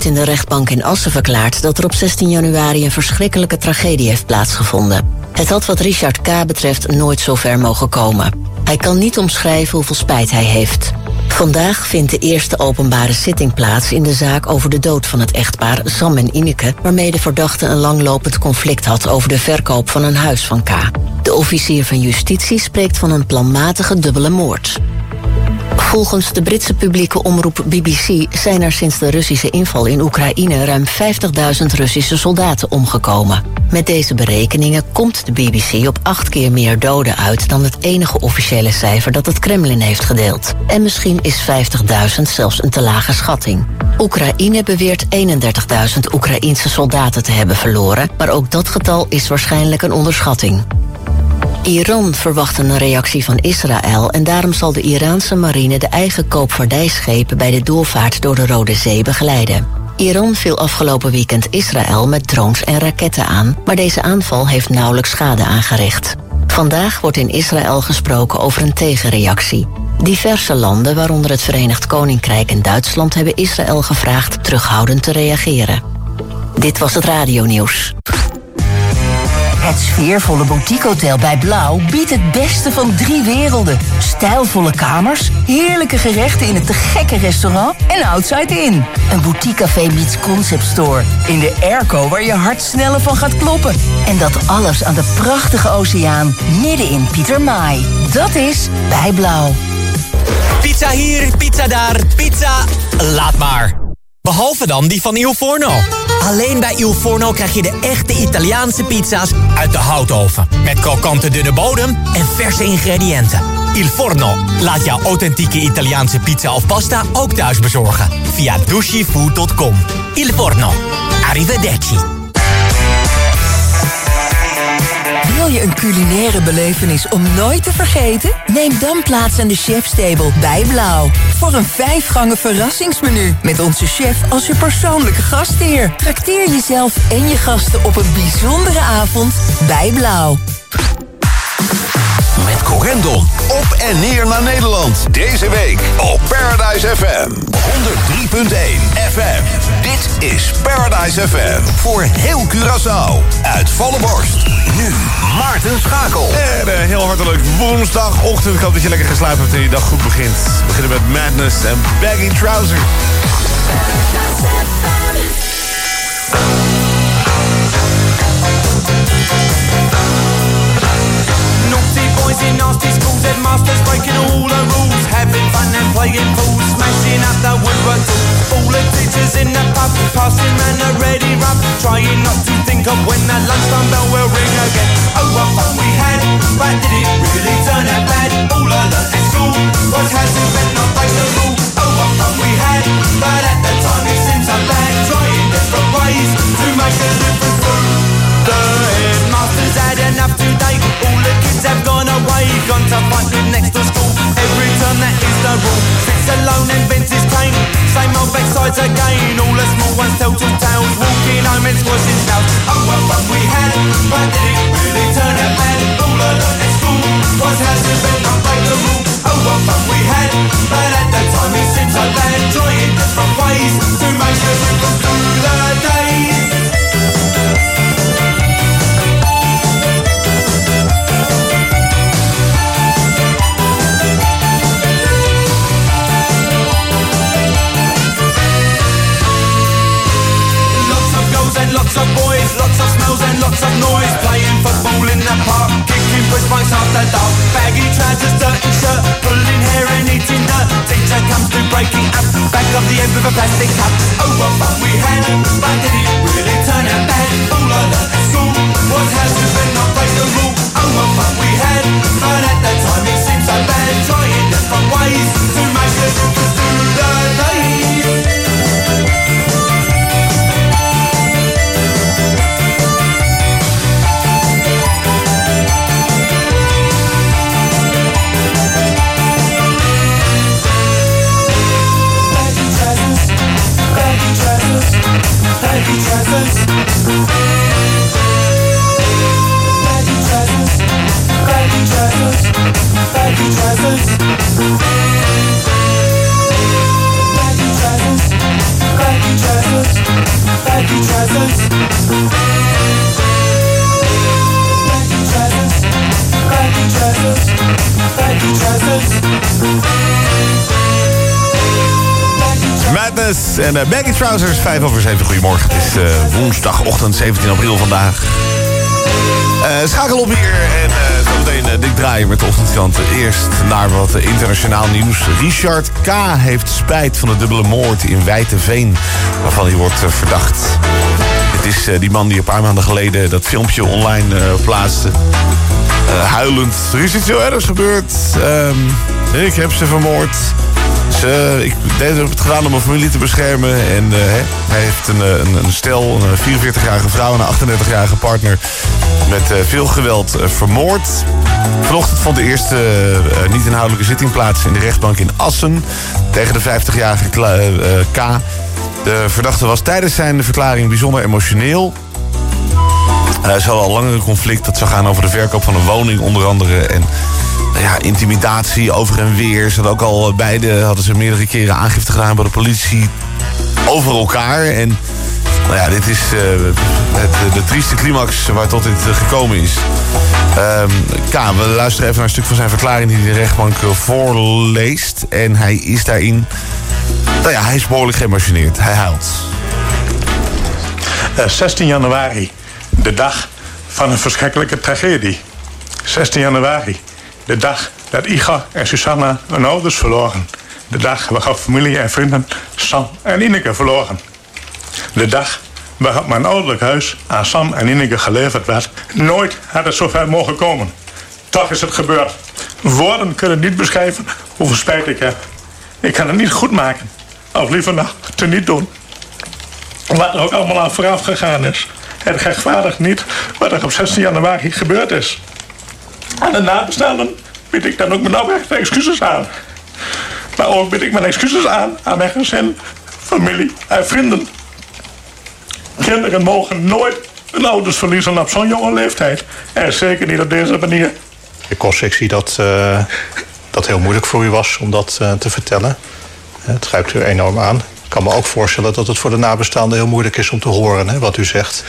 heeft in de rechtbank in Assen verklaard dat er op 16 januari een verschrikkelijke tragedie heeft plaatsgevonden. Het had wat Richard K. betreft nooit zo ver mogen komen. Hij kan niet omschrijven hoeveel spijt hij heeft. Vandaag vindt de eerste openbare zitting plaats in de zaak over de dood van het echtpaar Sam en Ineke, waarmee de verdachte een langlopend conflict had over de verkoop van een huis van K. De officier van justitie spreekt van een planmatige dubbele moord. Volgens de Britse publieke omroep BBC zijn er sinds de Russische inval in Oekraïne ruim 50.000 Russische soldaten omgekomen. Met deze berekeningen komt de BBC op 8 keer meer doden uit dan het enige officiële cijfer dat het Kremlin heeft gedeeld. En misschien is 50.000 zelfs een te lage schatting. Oekraïne beweert 31.000 Oekraïense soldaten te hebben verloren, maar ook dat getal is waarschijnlijk een onderschatting. Iran verwacht een reactie van Israël en daarom zal de Iraanse marine de eigen koopvaardijschepen bij de doorvaart door de Rode Zee begeleiden. Iran viel afgelopen weekend Israël met drones en raketten aan, maar deze aanval heeft nauwelijks schade aangericht. Vandaag wordt in Israël gesproken over een tegenreactie. Diverse landen, waaronder het Verenigd Koninkrijk en Duitsland, hebben Israël gevraagd terughoudend te reageren. Dit was het radionieuws. Het sfeervolle boutiquehotel bij Blauw biedt het beste van 3 werelden. Stijlvolle kamers, heerlijke gerechten in het te gekke restaurant en Outside In. Een boutiquecafé meets concept store. In de airco waar je hart sneller van gaat kloppen. En dat alles aan de prachtige oceaan midden in Pietermaai. Dat is bij Blauw. Pizza hier, pizza daar, pizza... Laat maar. Behalve dan die van Il Forno. Alleen bij Il Forno krijg je de echte Italiaanse pizza's uit de houtoven. Met krokante dunne bodem en verse ingrediënten. Il Forno laat jouw authentieke Italiaanse pizza of pasta ook thuis bezorgen. Via dushifood.com. Il Forno. Arrivederci. Wil je een culinaire belevenis om nooit te vergeten? Neem dan plaats aan de chefstable bij Blauw. Voor een 5-gangen verrassingsmenu. Met onze chef als je persoonlijke gastheer. Trakteer jezelf en je gasten op een bijzondere avond bij Blauw. Met Corendon op en neer naar Nederland. Deze week op Paradise FM 103.1 FM. Dit is Paradise FM voor heel Curaçao. Uit volle borst. Nu Maarten Schakel. En heel hartelijk woensdagochtend. Ik hoop dat je lekker geslapen hebt en je dag goed begint. We beginnen met Madness en Baggy Trouser. Boys in nasty schools, headmasters breaking all the rules, having fun and playing fools, smashing up the woodwork tools. All the teachers in the pub, passing round the ready rub, trying not to think of when the lunchtime bell will ring again. Oh, what fun we had, but did it really turn out bad? All I learned at school was how to bend, not break the rules. Oh, what fun we had, but at the time it seemed so bad, trying different ways to make a difference through. The headmaster's had enough today. All the kids have gone away, gone to find them next to school. Every term that is the rule. Sits alone and vents his claim. Same old backsides again. All the small ones tell two tales. Walking home and squashing shells. Oh, what fun we had, but did it really turn out bad? All I learned at school was how to bend, not break the rule. Oh, what fun we had, but at that time it seemed so bad. Trying different ways to make a difference through the days. Lots of boys, lots of smells and lots of noise. Playing football in the park, kicking push bikes after dark. Baggy trousers, dirty shirt, pulling hair and eating dirt. Teacher comes through breaking up, back of the end with a plastic cup. Oh, what fun we had, but did it really turn out bad? All I learned at school was how to bend, not break the rule. Oh, what fun we had, but at that time it seemed so bad. Trying different ways to make a difference through the days. Baggy trousers, baggy trousers, baggy trousers, baggy trousers, baggy trousers, baggy trousers, Madness en Baggy Trousers, 5:07. Goedemorgen, het is woensdagochtend 17 april vandaag. Schakel op hier en zometeen Dick Draaier met de ochtendkranten. Eerst naar wat internationaal nieuws. Richard K. heeft spijt van de dubbele moord in Wijteveen, waarvan hij wordt verdacht. Het is die man die een paar maanden geleden dat filmpje online plaatste. Huilend. Er is iets heel ergs gebeurd. Ik heb ze vermoord. Ik heb het gedaan om mijn familie te beschermen. En hij heeft een stel, een 44-jarige vrouw en een 38-jarige partner met veel geweld vermoord. Vanochtend vond de eerste niet-inhoudelijke zitting plaats in de rechtbank in Assen tegen de 50-jarige K. De verdachte was tijdens zijn verklaring bijzonder emotioneel. Ze hadden al langer een conflict dat zou gaan over de verkoop van een woning onder andere. En intimidatie over en weer. Ze hadden ook al hadden ze meerdere keren aangifte gedaan bij de politie over elkaar. En dit is de trieste climax waar tot dit gekomen is. We luisteren even naar een stuk van zijn verklaring die de rechtbank voorleest. En hij is daarin... hij is behoorlijk geëmotioneerd. Hij huilt. 16 januari, de dag van een verschrikkelijke tragedie. 16 januari, de dag dat Igor en Susanna hun ouders verloren. De dag waarop familie en vrienden Sam en Ineke verloren. De dag waarop mijn ouderlijk huis aan Sam en Ineke geleverd werd. Nooit had het zover mogen komen. Toch is het gebeurd. Woorden kunnen niet beschrijven hoeveel spijt ik heb. Ik kan het niet goed maken. Of liever nog te niet doen. Wat er ook allemaal aan vooraf gegaan is. Het rechtvaardigt niet wat er op 16 januari gebeurd is. Aan de nabestaanden bied ik dan ook mijn oprechte excuses aan. Maar ook bied ik mijn excuses aan mijn gezin, familie en vrienden. Kinderen mogen nooit hun ouders verliezen op zo'n jonge leeftijd. En zeker niet op deze manier. Ik zie dat dat heel moeilijk voor u was om dat te vertellen. Het grijpt u enorm aan. Ik kan me ook voorstellen dat het voor de nabestaanden heel moeilijk is om te horen wat u zegt.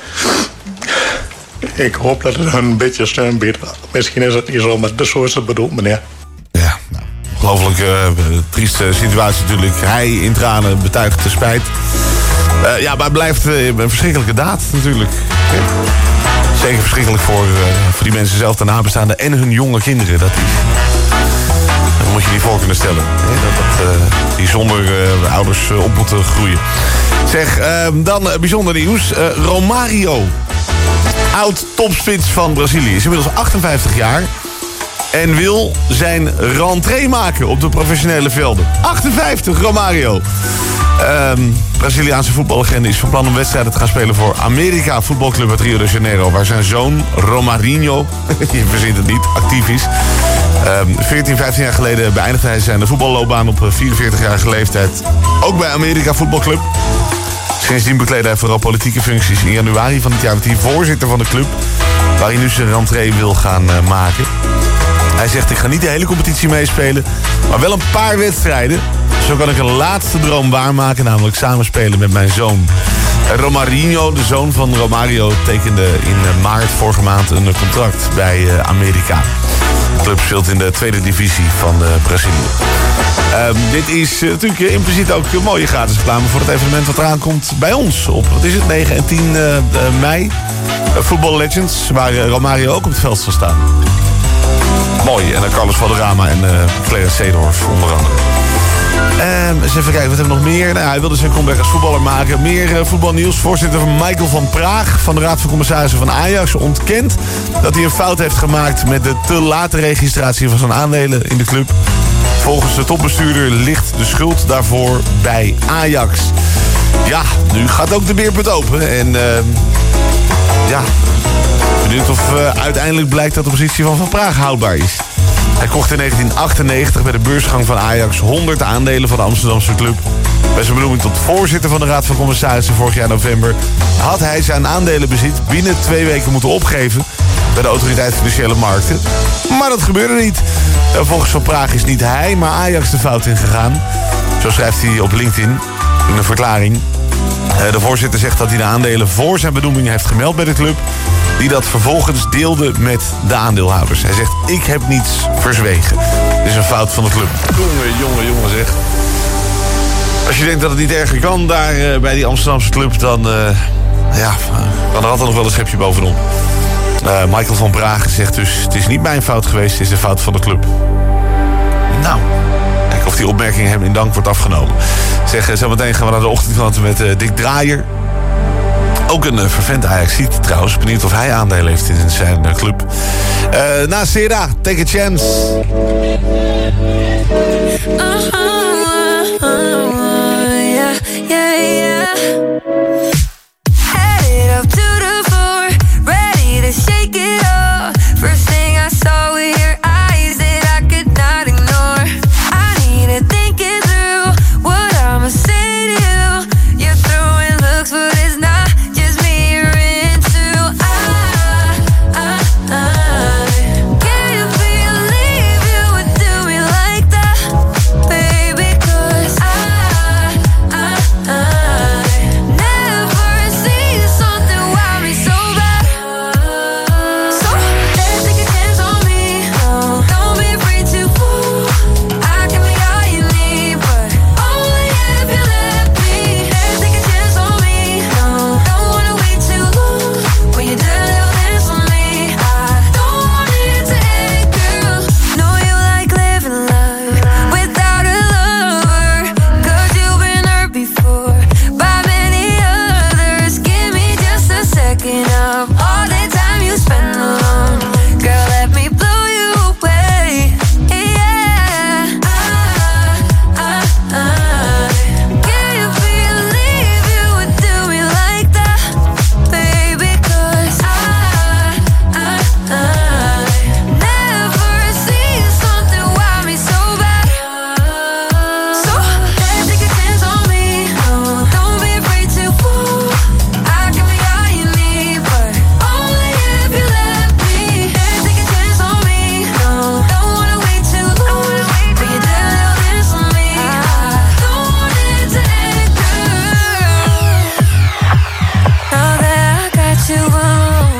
Ik hoop dat het een beetje steun biedt. Misschien is het niet zo, maar zo is het bedoeld, meneer. Ja, ongelooflijk trieste situatie natuurlijk. Hij in tranen betuigt de spijt. Maar het blijft een verschrikkelijke daad natuurlijk. Zeker verschrikkelijk voor die mensen zelf, de nabestaanden en hun jonge kinderen. Dat moet je niet voor kunnen stellen. Die zonder ouders op moeten groeien. Zeg, dan bijzonder nieuws. Romario, oud topspits van Brazilië, is inmiddels 58 jaar... en wil zijn rentrée maken op de professionele velden. 58, Romario. Braziliaanse voetballegende is van plan om wedstrijden te gaan spelen voor America voetbalclub uit Rio de Janeiro, waar zijn zoon Romarinho, je verzint het niet, actief is. 14, 15 jaar geleden beëindigde hij zijn voetballoopbaan op 44-jarige leeftijd. Ook bij America voetbalclub. Sindsdien bekleedde hij vooral politieke functies. In januari van dit jaar werd hij voorzitter van de club, waar hij nu zijn rentrée wil gaan maken. Hij zegt, ik ga niet de hele competitie meespelen, maar wel een paar wedstrijden. Zo kan ik een laatste droom waarmaken, namelijk samenspelen met mijn zoon. Romarinho, de zoon van Romario, tekende in maart vorige maand een contract bij America. De club speelt in de tweede divisie van Brazilië. Dit is natuurlijk impliciet ook een mooie gratis reclame voor het evenement wat eraan komt bij ons op, 9 en 10 mei. Football Legends, waar Romario ook op het veld zal staan. Mooi, en dan Carlos Valderrama en Clarence Seedorf onder andere. Eens even kijken, wat hebben we nog meer? Hij wilde zijn comeback als voetballer maken. Meer voetbalnieuws. Voorzitter van Michael van Praag van de Raad van Commissarissen van Ajax ontkent dat hij een fout heeft gemaakt met de te late registratie van zijn aandelen in de club. Volgens de topbestuurder ligt de schuld daarvoor bij Ajax. Ja, nu gaat ook de beerput open. En benieuwd of uiteindelijk blijkt dat de positie van Praag houdbaar is. Hij kocht in 1998 bij de beursgang van Ajax 100 aandelen van de Amsterdamse club. Bij zijn benoeming tot voorzitter van de Raad van Commissarissen vorig jaar november had hij zijn aandelenbezit binnen 2 weken moeten opgeven bij de Autoriteit Financiële Markten. Maar dat gebeurde niet. Volgens Van Praag is niet hij, maar Ajax de fout ingegaan. Zo schrijft hij op LinkedIn in een verklaring. De voorzitter zegt dat hij de aandelen voor zijn benoeming heeft gemeld bij de club, die dat vervolgens deelde met de aandeelhouders. Hij zegt, ik heb niets verzwegen. Dit is een fout van de club. Jongen zeg. Als je denkt dat het niet erger kan daar bij die Amsterdamse club... dan kan er altijd nog wel een schepje bovenop. Michael van Pragen zegt dus... het is niet mijn fout geweest, het is de fout van de club. Nou, kijk of die opmerking hem in dank wordt afgenomen. Zeg, zometeen gaan we naar de ochtendkranten met Dick Draaier. Ook een vervent Ajaxiet trouwens. Benieuwd of hij aandelen heeft in zijn club. Na Sera, Take a Chance. Headed up to the floor, ready to shake it off. First thing I saw with your eyes that I could not ignore. I need to think it through, what I'ma say to you. You're throwing looks, but it's not just me you're into. Can't believe you would do me like that, baby, 'cause I never seen something wild me so bad. So let's take a chance on me. Don't be afraid to fool. I can be all you need, but only if you let me. Let's take a chance on me. Don't wanna wait too long. When you're done, you'll dance on me. I don't want it to end, girl. Know you like living life without a lover, 'cause you've been hurt before by many others. Give me just a second of all the time you spend alone. Girl, let me blow you away. Yeah. Can't believe you would do me like that, baby, 'cause I never seen something wild me so bad. So let's take a chance on me. Don't be afraid to fool. I can be all you need, but only if you let me. Let's take a chance on me. Don't wanna wait too long. When you're done, you'll dance on me. I don't want it to end, girl. Now that I got you on,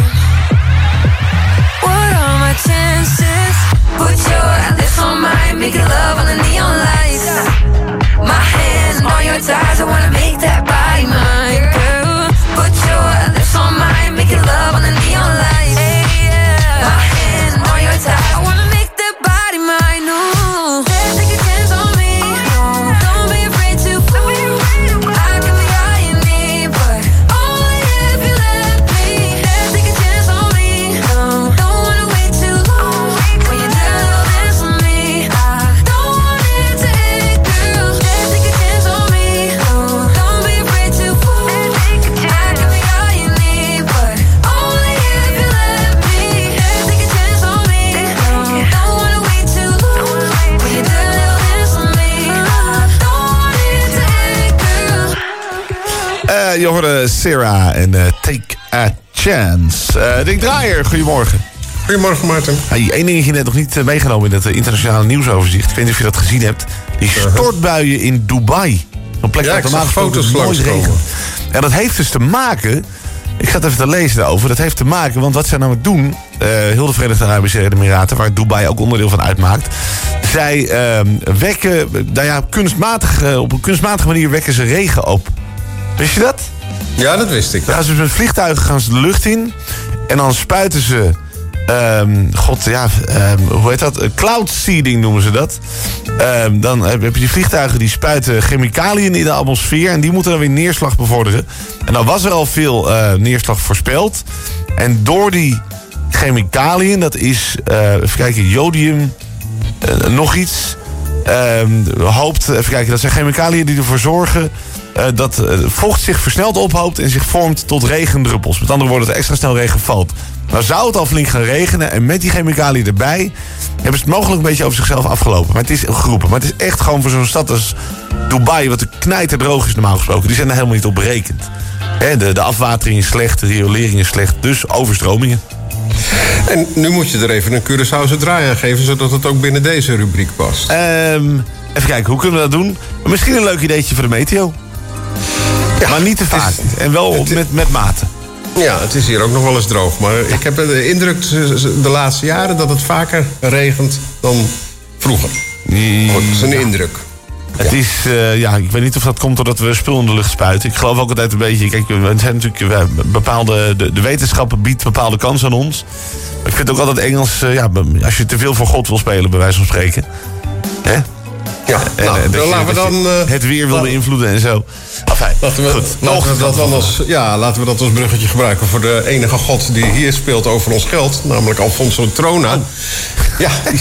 what are my chances? Put your lips on mine, making love on the neon lights. My hand on your thighs, I wanna make that body mine, girl. Put your lips on mine, making love on the neon lights. My hand on your thighs, I wanna make that body mine. Ooh. Let's take a chance on me. Don't be afraid to fool. I can be all you need, but only if you let me. Let's take a chance on me. Don't wanna wait too long. When you're done, you'll dance on me. I don't want it to end, girl. Let's take a chance on me. Don't be afraid to fool. I can be all you need, but only if you let me. Let's take a chance on me. Don't wanna wait too long. When you're done, you'll dance on me. I don't want it to end, girl. Je hoorde Sera en Take a Chance. Dick Draaier, goedemorgen. Goedemorgen, Maarten. Hey, één dingetje net nog niet meegenomen in het internationale nieuwsoverzicht. Ik weet niet of je dat gezien hebt. Die stortbuien in Dubai. Een plek waar normaal foto's nooit regent. langskomen. En dat heeft dus te maken... Ik zat even te lezen daarover. Dat heeft te maken, want wat zij namelijk doen... heel de Verenigde Arabische Emiraten, waar Dubai ook onderdeel van uitmaakt... zij wekken... op een kunstmatige manier wekken ze regen op. Wist je dat? Ja, dat wist ik. Ja, dus met vliegtuigen gaan ze de lucht in. En dan spuiten ze... hoe heet dat? Cloud seeding noemen ze dat. Dan heb je die vliegtuigen die spuiten chemicaliën in de atmosfeer. En die moeten dan weer neerslag bevorderen. En dan was er al veel neerslag voorspeld. En door die chemicaliën, dat is, even kijken, jodium, nog iets. Even kijken, dat zijn chemicaliën die ervoor zorgen... dat vocht zich versneld ophoopt en zich vormt tot regendruppels. Met andere woorden, dat er extra snel regen valt. Nou zou het al flink gaan regenen en met die chemicaliën erbij... hebben ze het mogelijk een beetje over zichzelf afgelopen. Maar het is geroepen. Maar het is echt gewoon voor zo'n stad als Dubai... wat knijterdroog is normaal gesproken. Die zijn er helemaal niet op berekend. De afwatering is slecht, de riolering is slecht. Dus overstromingen. En nu moet je er even een Curaçaose draai aan geven... zodat het ook binnen deze rubriek past. Even kijken, hoe kunnen we dat doen? Misschien een leuk ideetje voor de meteo. Ja, maar niet te vaak. En wel met mate. Ja, het is hier ook nog wel eens droog. Maar ik heb de indruk de laatste jaren dat het vaker regent dan vroeger. Dat is een indruk. Het is, ik weet niet of dat komt doordat we spul in de lucht spuiten. Ik geloof ook altijd een beetje, kijk, we zijn natuurlijk de wetenschap biedt bepaalde kansen aan ons. Maar ik vind ook altijd Engels, als je te veel voor God wil spelen, bij wijze van spreken. Hè? Ja, laten we dan het weer wil beïnvloeden en zo. Laten we dat als bruggetje gebruiken voor de enige god die hier speelt over ons geld, namelijk Alfonso Trona. Ja, die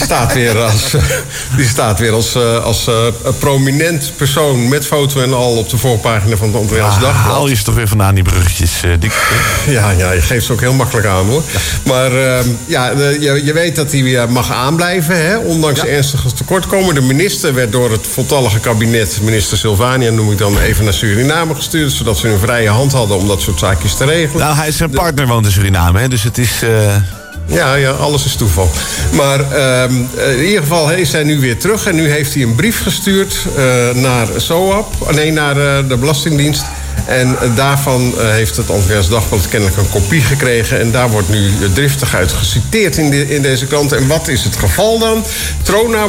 staat weer als prominent persoon met foto en al op de voorpagina van het Antilliaans Dagblad. Haal je ze toch weer vandaan, die bruggetjes, Dick? Ja, je geeft ze ook heel makkelijk aan, hoor. Ja. Maar je weet dat hij weer mag aanblijven, hè, ondanks ernstige tekortkomen. De minister werd door het voltallige kabinet, minister Sylvania noem ik dan, even naar Suriname gestuurd, zodat ze een vrije hand hadden om dat soort zaakjes te regelen. Nou, zijn partner woont in Suriname, hè, dus het is... Ja, alles is toeval. Maar in ieder geval is hij nu weer terug. En nu heeft hij een brief gestuurd naar SOAP. Nee, naar de Belastingdienst. En daarvan heeft het Antilliaans Dagblad kennelijk een kopie gekregen. En daar wordt nu driftig uit geciteerd in deze krant. En wat is het geval dan? Trona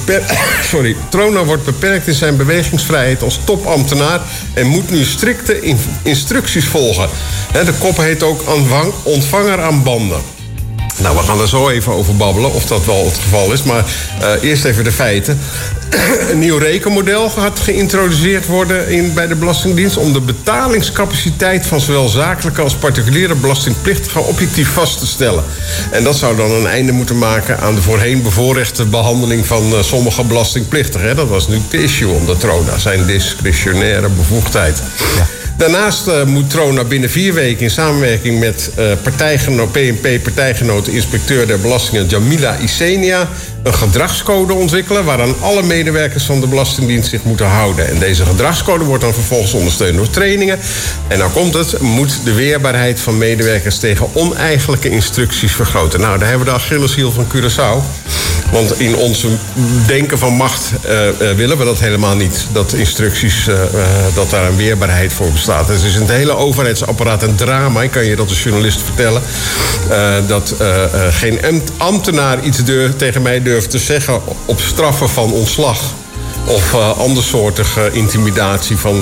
wordt beperkt in zijn bewegingsvrijheid als topambtenaar en moet nu strikte instructies volgen. De kop heet ook ontvanger aan banden. Nou, we gaan er zo even over babbelen, of dat wel het geval is. Maar eerst even de feiten. Een nieuw rekenmodel gaat geïntroduceerd worden bij de Belastingdienst om de betalingscapaciteit van zowel zakelijke als particuliere belastingplichtigen objectief vast te stellen. En dat zou dan een einde moeten maken aan de voorheen bevoorrechte behandeling van sommige belastingplichtigen. Hè. Dat was nu het issue onder Trona, zijn discretionaire bevoegdheid. Ja. Daarnaast moet Trona binnen 4 weken in samenwerking met PNP-partijgenoot inspecteur der belastingen Jamila Isenia een gedragscode ontwikkelen waaraan alle medewerkers van de Belastingdienst zich moeten houden. En deze gedragscode wordt dan vervolgens ondersteund door trainingen. En nou komt het, moet de weerbaarheid van medewerkers tegen oneigenlijke instructies vergroten. Nou, daar hebben we de Achilleshiel van Curaçao. Want in ons denken van macht willen we dat helemaal niet. Dat instructies, dat daar een weerbaarheid voor bestaat. Het is in het hele overheidsapparaat een drama. Ik kan je dat als journalist vertellen. Dat geen ambtenaar iets tegen mij durft te zeggen op straffen van ontslag. Of andersoortige intimidatie van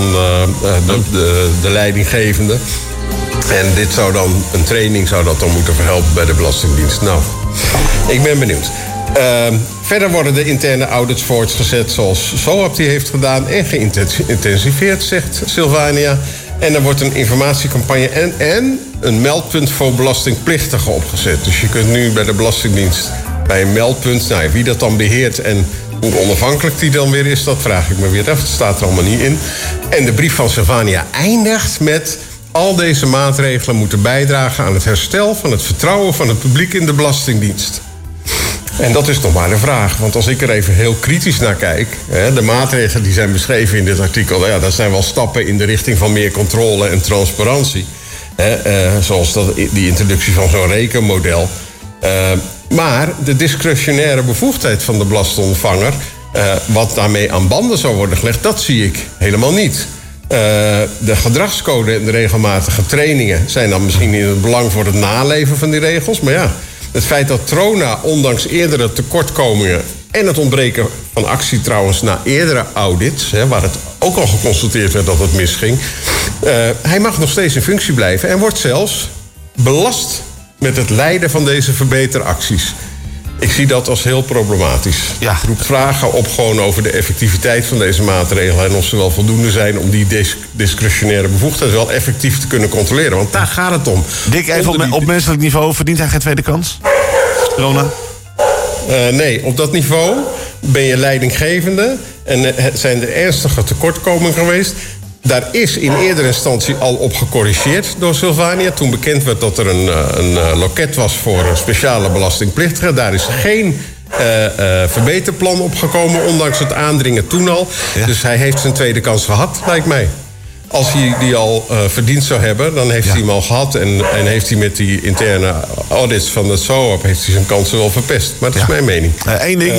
de leidinggevende. En dit zou dan, een training zou dat dan moeten verhelpen bij de Belastingdienst. Nou, ik ben benieuwd. Verder worden de interne audits voortgezet zoals SOAP die heeft gedaan en geïntensiveerd, zegt Sylvania. En er wordt een informatiecampagne en een meldpunt voor belastingplichtigen opgezet. Dus je kunt nu bij de Belastingdienst bij een meldpunt, wie dat dan beheert en hoe onafhankelijk die dan weer is, dat vraag ik me weer af. Dat staat er allemaal niet in. En de brief van Sylvania eindigt met: al deze maatregelen moeten bijdragen aan het herstel van het vertrouwen van het publiek in de Belastingdienst. En dat is nog maar de vraag. Want als ik er even heel kritisch naar kijk, de maatregelen die zijn beschreven in dit artikel, dat zijn wel stappen in de richting van meer controle en transparantie. Zoals die introductie van zo'n rekenmodel. Maar de discretionaire bevoegdheid van de belastingontvanger, wat daarmee aan banden zou worden gelegd, dat zie ik helemaal niet. De gedragscode en de regelmatige trainingen zijn dan misschien in het belang voor het naleven van die regels. Maar ja, het feit dat Trona, ondanks eerdere tekortkomingen en het ontbreken van actie trouwens na eerdere audits, waar het ook al geconstateerd werd dat het misging, hij mag nog steeds in functie blijven en wordt zelfs belast met het leiden van deze verbeteracties. Ik zie dat als heel problematisch. Ja. Het roept vragen op gewoon over de effectiviteit van deze maatregelen en of ze wel voldoende zijn om die discretionaire bevoegdheid wel effectief te kunnen controleren. Want daar gaat het om. Dick, even op menselijk niveau, verdient hij geen tweede kans? Rona? Nee, op dat niveau ben je leidinggevende en zijn er ernstige tekortkomingen geweest. Daar is in eerdere instantie al op gecorrigeerd door Sylvania. Toen bekend werd dat er een loket was voor speciale belastingplichtigen. Daar is geen verbeterplan opgekomen, ondanks het aandringen toen al. Ja. Dus hij heeft zijn tweede kans gehad, lijkt mij. Als hij die al verdiend zou hebben, dan heeft hij hem al gehad. En heeft hij met die interne audits van de SOAP heeft hij zijn kansen wel verpest. Maar dat is mijn mening. Eén ding,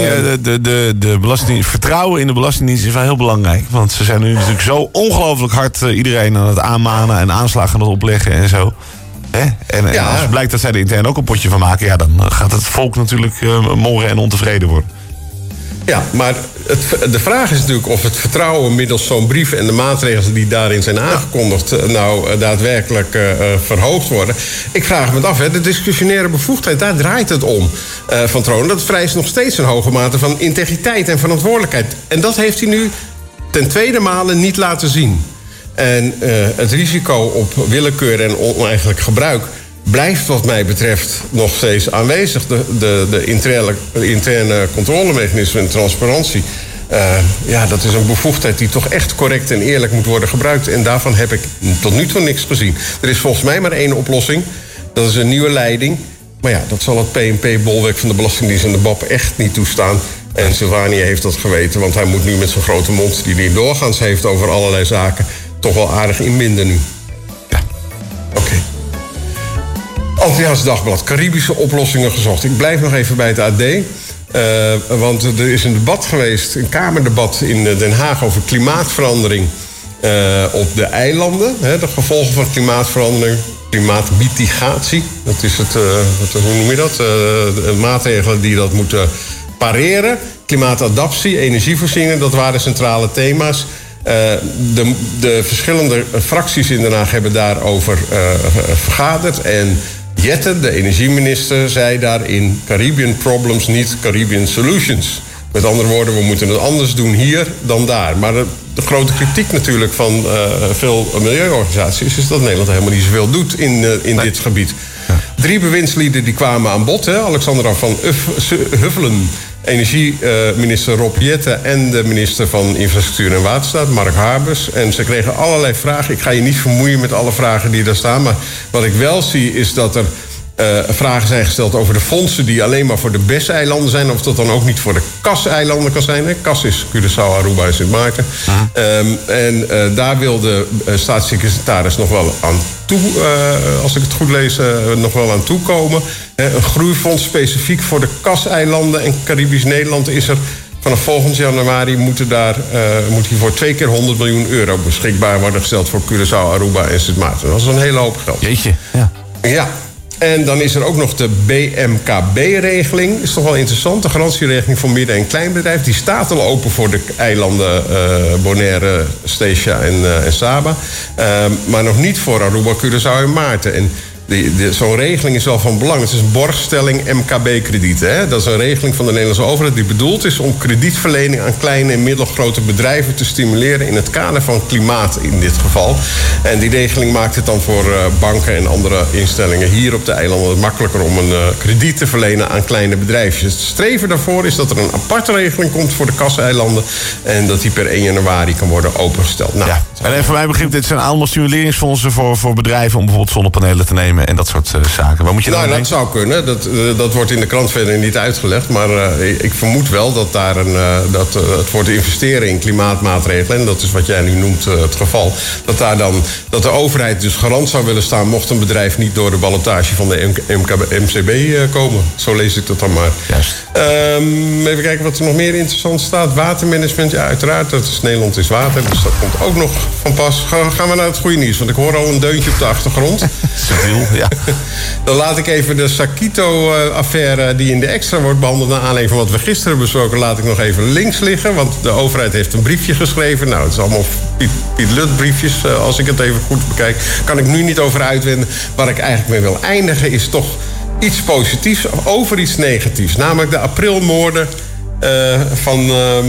de Belastingdienst, vertrouwen in de Belastingdienst is wel heel belangrijk. Want ze zijn nu natuurlijk zo ongelooflijk hard iedereen aan het aanmanen en aanslagen aan het opleggen en zo. En als het blijkt dat zij er intern ook een potje van maken, dan gaat het volk natuurlijk morren en ontevreden worden. Ja, maar de vraag is natuurlijk of het vertrouwen middels zo'n brief en de maatregelen die daarin zijn aangekondigd daadwerkelijk verhoogd worden. Ik vraag me af, de discretionaire bevoegdheid, daar draait het om van Troon. Dat vereist nog steeds een hoge mate van integriteit en verantwoordelijkheid. En dat heeft hij nu ten tweede male niet laten zien. En het risico op willekeur en oneigenlijk gebruik blijft wat mij betreft nog steeds aanwezig. De interne controlemechanismen en transparantie. Dat is een bevoegdheid die toch echt correct en eerlijk moet worden gebruikt. En daarvan heb ik tot nu toe niks gezien. Er is volgens mij maar één oplossing. Dat is een nieuwe leiding. Maar ja, dat zal het PNP-bolwerk van de Belastingdienst en de BAP echt niet toestaan. En Silvani heeft dat geweten, want hij moet nu met zijn grote mond, die hij doorgaans heeft over allerlei zaken, toch wel aardig inbinden nu. Ja. Oké. Antilliaans Dagblad, Caribische oplossingen gezocht. Ik blijf nog even bij het AD. Want er is een debat geweest, een kamerdebat in Den Haag over klimaatverandering op de eilanden. De gevolgen van klimaatverandering, klimaatmitigatie. Dat is het, hoe noem je dat? Maatregelen die dat moeten pareren. Klimaatadaptie, energievoorziening, dat waren centrale thema's. De verschillende fracties in Den Haag hebben daarover vergaderd. En Jette, de energieminister, zei daarin Caribbean problems, niet Caribbean solutions. Met andere woorden, we moeten het anders doen hier dan daar. Maar de grote kritiek natuurlijk van veel milieuorganisaties is dat Nederland helemaal niet zoveel doet in dit gebied. Ja. 3 bewindslieden die kwamen aan bod. Alexandra van Huffelen, energieminister Rob Jette en de minister van Infrastructuur en Waterstaat, Mark Harbers. En ze kregen allerlei vragen. Ik ga je niet vermoeien met alle vragen die daar staan. Maar wat ik wel zie is dat er vragen zijn gesteld over de fondsen die alleen maar voor de BES-eilanden zijn. Of dat dan ook niet voor de KAS-eilanden kan zijn. KAS is Curaçao, Aruba en Sint Maarten. Daar wil de staatssecretaris nog wel aan toe, als ik het goed lees, nog wel aan toekomen. Een groeifonds specifiek voor de KAS-eilanden en Caribisch Nederland is er. Vanaf volgend januari moet hiervoor 2 keer 100 miljoen euro beschikbaar worden gesteld voor Curaçao, Aruba en Sint Maarten. Dat is een hele hoop geld. Jeetje, ja. Ja. En dan is er ook nog de BMKB-regeling. Is toch wel interessant. De garantieregeling voor midden- en kleinbedrijf. Die staat al open voor de eilanden Bonaire, Statia en Saba. Maar nog niet voor Aruba, Curaçao en Maarten. En zo'n regeling is wel van belang. Het is een borgstelling MKB-kredieten. Dat is een regeling van de Nederlandse overheid die bedoeld is om kredietverlening aan kleine en middelgrote bedrijven te stimuleren in het kader van klimaat in dit geval. En die regeling maakt het dan voor banken en andere instellingen hier op de eilanden makkelijker om een krediet te verlenen aan kleine bedrijfjes. Het streven daarvoor is dat er een aparte regeling komt voor de KAS-eilanden en dat die per 1 januari kan worden opengesteld. Nou, ja. En voor mij begint dit zijn allemaal stimuleringsfondsen voor bedrijven om bijvoorbeeld zonnepanelen te nemen en dat soort zaken. Waar moet je dan dat zou kunnen. Dat wordt in de krant verder niet uitgelegd. Maar ik vermoed wel dat het voor te investeren in klimaatmaatregelen, en dat is wat jij nu noemt het geval, dat de overheid dus garant zou willen staan mocht een bedrijf niet door de ballotage van de MCB komen. Zo lees ik dat dan maar. Juist. Even kijken wat er nog meer interessant staat. Watermanagement, ja uiteraard. Nederland is water, dus dat komt ook nog van pas. Gaan we naar het goede nieuws, want ik hoor al een deuntje op de achtergrond. Ja. Dan laat ik even de Sakito-affaire die in de Extra wordt behandeld naar aanleiding van wat we gisteren hebben besproken, laat ik nog even links liggen. Want de overheid heeft een briefje geschreven. Nou, het is allemaal Piet Lut briefjes, als ik het even goed bekijk. Kan ik nu niet over uitweiden. Waar ik eigenlijk mee wil eindigen is toch iets positiefs over iets negatiefs. Namelijk de aprilmoorden van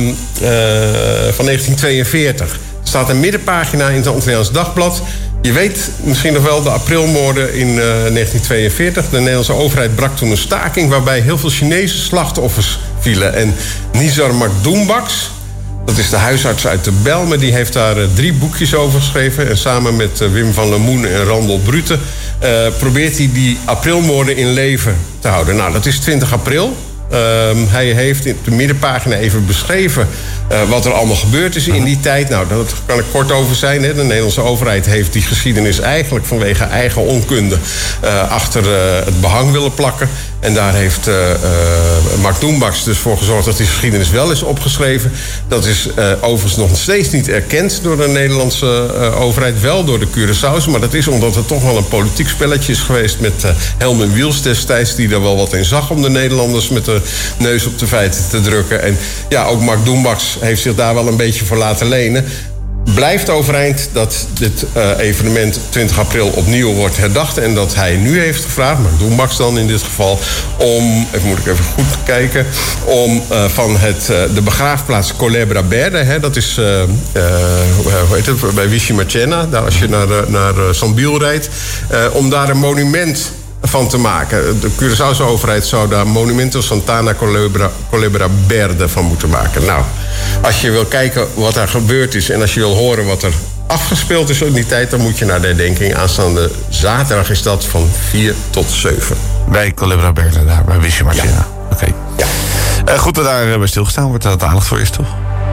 1942. Er staat een middenpagina in het Antilliaans Dagblad. Je weet misschien nog wel de aprilmoorden in 1942. De Nederlandse overheid brak toen een staking waarbij heel veel Chinese slachtoffers vielen. En Nizar Makdoumbaks, dat is de huisarts uit de Bijlmer, die heeft daar 3 boekjes over geschreven. En samen met Wim van Lemoen en Randel Brute probeert hij die aprilmoorden in leven te houden. Nou, dat is 20 april. Hij heeft in de middenpagina even beschreven wat er allemaal gebeurd is in die tijd. Nou, daar kan ik kort over zijn. De Nederlandse overheid heeft die geschiedenis eigenlijk vanwege eigen onkunde achter het behang willen plakken. En daar heeft Mark Doembaks dus voor gezorgd dat die geschiedenis wel is opgeschreven. Dat is overigens nog steeds niet erkend door de Nederlandse overheid. Wel door de Curaçao's, maar dat is omdat het toch wel een politiek spelletje is geweest met Helmen Wiels destijds, die er wel wat in zag om de Nederlanders met de neus op de feiten te drukken. En ja, ook Mark Doembax heeft zich daar wel een beetje voor laten lenen. Blijft overeind dat dit evenement 20 april opnieuw wordt herdacht. En dat hij nu heeft gevraagd, Mark Doembax dan in dit geval, om, moet ik even goed kijken, om van de begraafplaats Colebra Verde, hè, dat is hoe heet het, bij Vichy Marchena, daar als je naar Sambil rijdt, om daar een monument van te maken. De Curaçaose overheid zou daar Monumento Santana Colebra Verde van moeten maken. Nou, als je wil kijken wat daar gebeurd is en als je wil horen wat er afgespeeld is in die tijd, dan moet je naar de herdenking. Aanstaande zaterdag is dat van 4 tot 7. Bij Colebra Verde, daar bij Vichy Marchena. Ja. Oké. Ja. Goed dat daar bij stilgestaan wordt. Dat aandacht voor is, toch?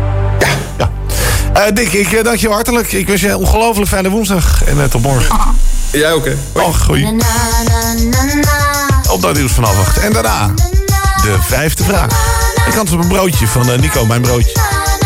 Ja. Dick, ik dank je hartelijk. Ik wens je een ongelooflijk fijne woensdag. En tot morgen. Jij ook, hè? Goeie. Op dat nieuws vanaf 8. En daarna de 5e vraag. Ik had op een broodje van Nico, mijn broodje.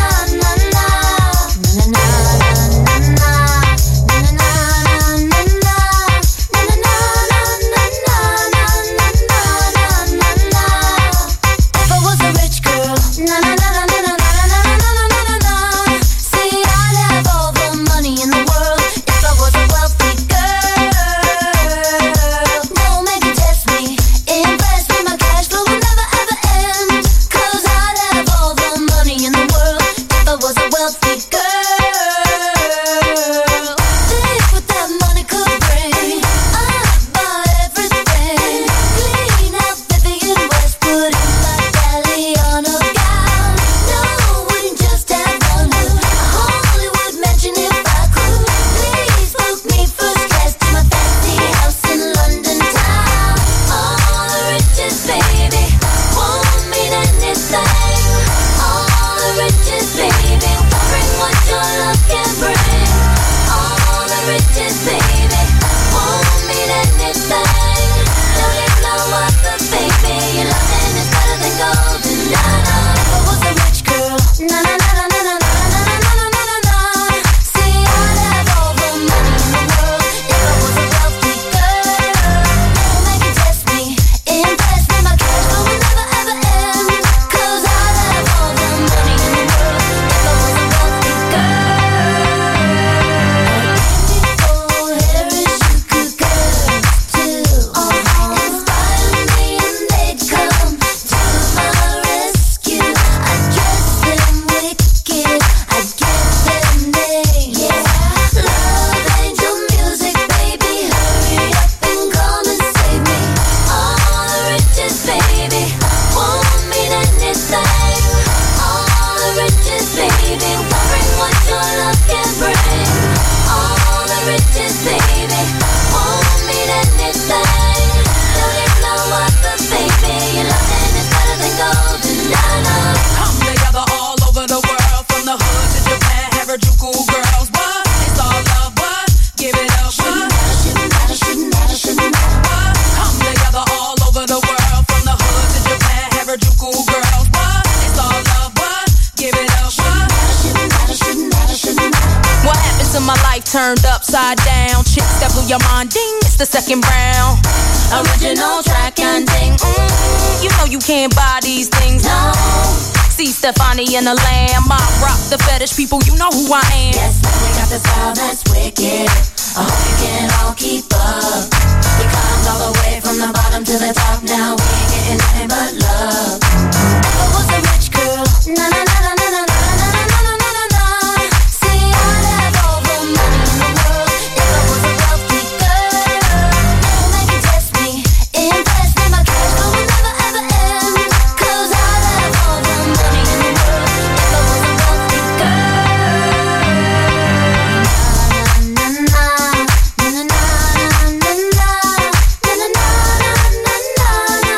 Turned upside down, chicks that blew your mind, ding, it's the second round. Original track and ding, you know you can't buy these things, no. See Stefani and the Lamb, I rock the fetish people, you know who I am. Yes, we got the style that's wicked, I hope you can all keep up. We climbed all the way from the bottom to the top, now we ain't getting nothing but love. If I was a rich girl, na na na na na na na na na na na na. See, I'd have all the money in the world. If I was a wealthy girl, no man can test me, impress me. My cash flow will never ever end, 'cause I'd have all the money in the world. If I was a wealthy girl. Na na na na na na na na na na na na na na.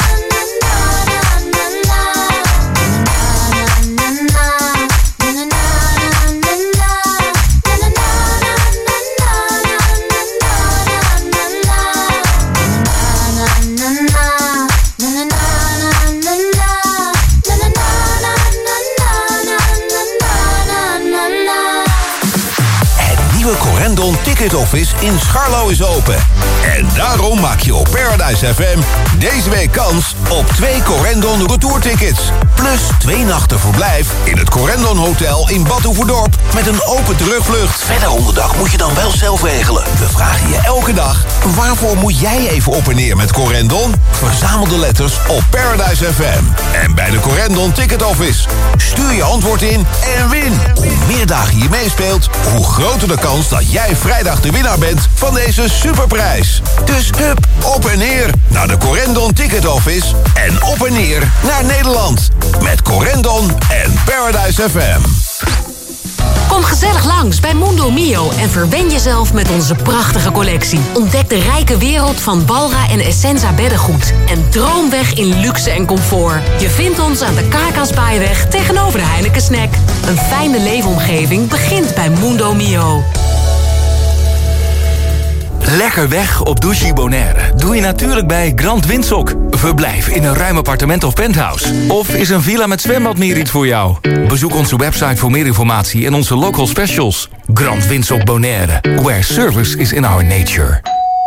Ticket Office in Scharlo is open. En daarom maak je op Paradise FM deze week kans op 2 Corendon retourtickets. Plus 2 nachten verblijf in het Corendon Hotel in Bad Oeverdorp met een open terugvlucht. Verder onderdak moet je dan wel zelf regelen. We vragen je elke dag, waarvoor moet jij even op en neer met Corendon? Verzamel de letters op Paradise FM. En bij de Corendon Ticket Office. Stuur je antwoord in en win. Hoe meer dagen je meespeelt, hoe groter de kans dat jij vrijdag de winnaar bent van deze superprijs. Dus hup, op en neer naar de Corendon Ticket Office en op en neer naar Nederland. Met Corendon en Paradise FM. Kom gezellig langs bij Mundo Mio en verwen jezelf met onze prachtige collectie. Ontdek de rijke wereld van Balra en Essenza beddengoed. En droom weg in luxe en comfort. Je vindt ons aan de Kaakaspaaijweg tegenover de Heineken Snack. Een fijne leefomgeving begint bij Mundo Mio. Lekker weg op Douchy Bonaire doe je natuurlijk bij Grand Windsock. Verblijf in een ruim appartement of penthouse. Of is een villa met zwembad meer iets voor jou? Bezoek onze website voor meer informatie en onze local specials. Grand Windsock Bonaire, where service is in our nature.